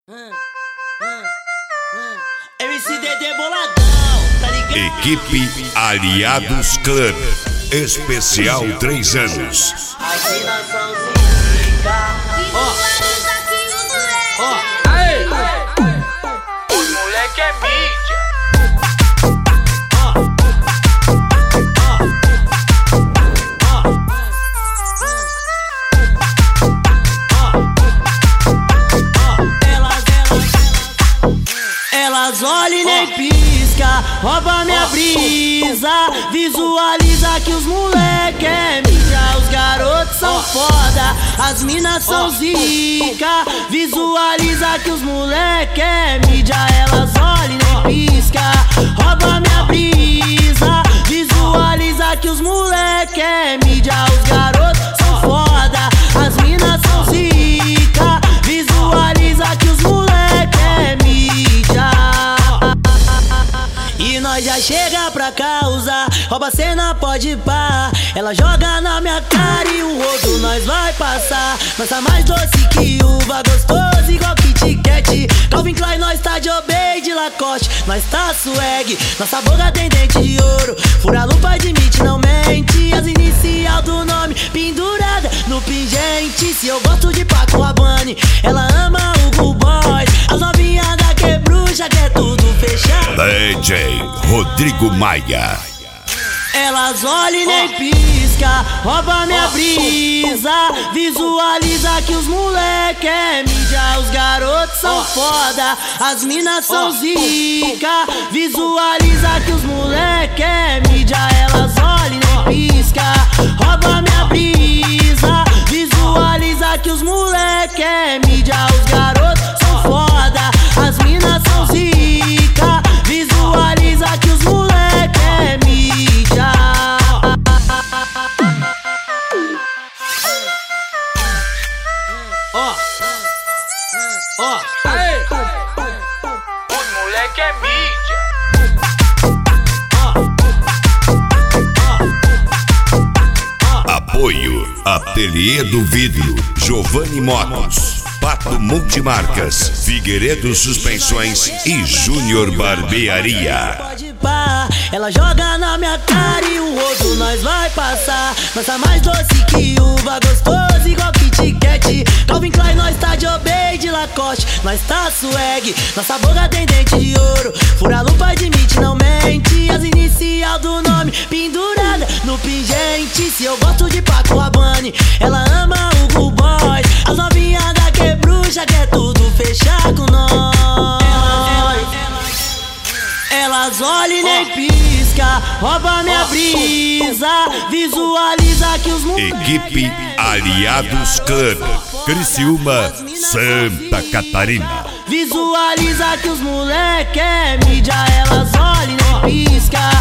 MCDD boladão, tá ligado? Equipe Aliados Club, especial 3 anos. Aqui nós somos zica. Aê! Os moleque é mídia. Elas olham e nem pisca, rouba minha brisa. Visualiza que os moleque é mídia. Os garotos são foda, as minas são zica. Visualiza que os moleque é mídia. Elas olham e nem pisca, rouba minha brisa. Visualiza que os moleque é mídia. Os garotos são foda, as minas são zica. Visualiza que os moleque é mídia. E nós já chega pra causar, rouba cena, pode pá. Ela joga na minha cara e o rodo nós vai passar. Nós tá mais doce que uva, gostoso igual Kit Kat. Calvin Klein, nós tá de Obey, de Lacoste, nós tá swag. Nossa boca tem dente de ouro, fura a lupa, admite, não mente. As inicial do nome pendurada no pingente. Se eu gosto de Paco Rabanne, ela ama o Good Boys. As novinhas da Quebrucha quer tudo fechado. DJ Rodrigo Maia. Elas olham e nem pisca, rouba minha brisa. Visualiza que os moleque é mídia. Os garotos são foda, as minas são zica. Visualiza que os moleque é mídia. Elas olham e nem pisca, rouba minha brisa. Visualiza que os moleque é mídia. Os garotos são foda, as minas são zica. Visualiza que os moleque é mídia. Aê! Os moleque é mídia. Apoio Ateliê do Vidro, Giovanni Motos, Pato Multimarcas, Figueiredo Suspensões e Júnior Barbearia. Pode pá, ela joga na minha cara e o rodo nós vai passar. Nós tá mais doce que uva, gostoso igual Kit Kat. Calvin Klein, nós tá de Obey, de Lacoste, nós tá swag. Nossa boca tem dente de ouro, fura a lupa, admite, não mente. As inicial do nome pendurada no pingente. Se eu gosto de Paco Rabanne, ela ama o Good Boys. As novinhas da Quebrucha quer tudo fechar com nós. Elas olham e nem pisca, rouba minha brisa. Visualiza que os Equipe Aliados Club, Criciúma, Santa Catarina. Visualiza que os moleque é mídia. Elas olham e nem pisca,